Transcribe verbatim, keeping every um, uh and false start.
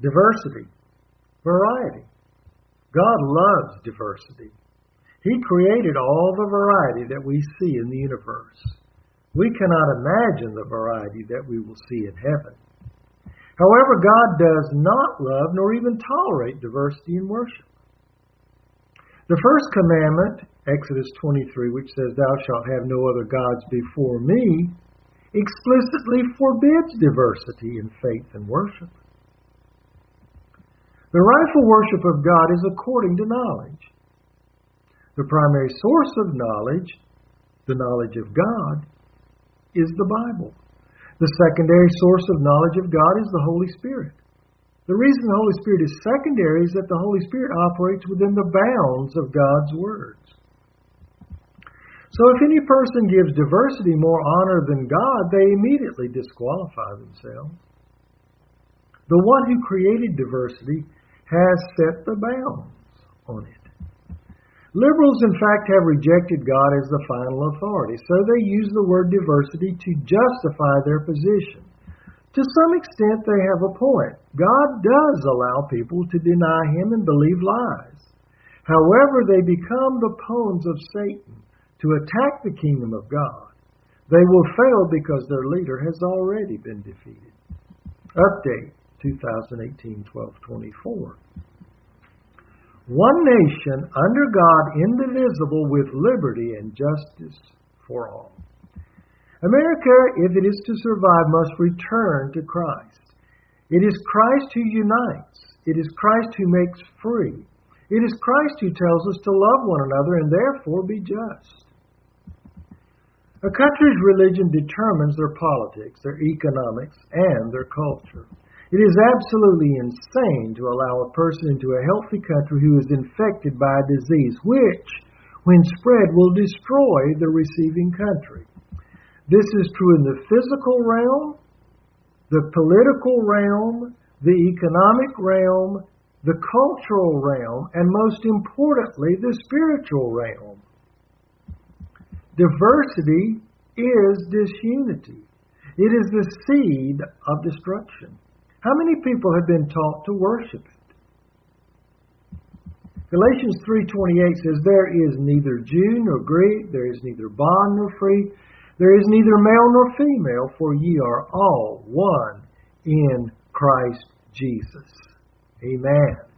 Diversity, variety. God loves diversity. He created all the variety that we see in the universe. We cannot imagine the variety that we will see in heaven. However, God does not love nor even tolerate diversity in worship. The first commandment, Exodus twenty-three, which says, "Thou shalt have no other gods before me," explicitly forbids diversity in faith and worship. The rightful worship of God is according to knowledge. The primary source of knowledge, the knowledge of God, is the Bible. The secondary source of knowledge of God is the Holy Spirit. The reason the Holy Spirit is secondary is that the Holy Spirit operates within the bounds of God's words. So if any person gives diversity more honor than God, they immediately disqualify themselves. The one who created diversity has set the bounds on it. Liberals, in fact, have rejected God as the final authority, so they use the word diversity to justify their position. To some extent, they have a point. God does allow people to deny Him and believe lies. However, they become the pawns of Satan to attack the kingdom of God. They will fail because their leader has already been defeated. Update twenty eighteen twelve twenty-four. One nation under God, indivisible, with liberty and justice for all. America, if it is to survive, must return to Christ. It is Christ who unites. It is Christ who makes free. It is Christ who tells us to love one another and therefore be just. A country's religion determines their politics, their economics, and their culture. It is absolutely insane to allow a person into a healthy country who is infected by a disease which, when spread, will destroy the receiving country. This is true in the physical realm, the political realm, the economic realm, the cultural realm, and most importantly, the spiritual realm. Diversity is disunity. It is the seed of destruction. How many people have been taught to worship it? Galatians three twenty-eight says, "There is neither Jew nor Greek, there is neither bond nor free, there is neither male nor female, for ye are all one in Christ Jesus." Amen.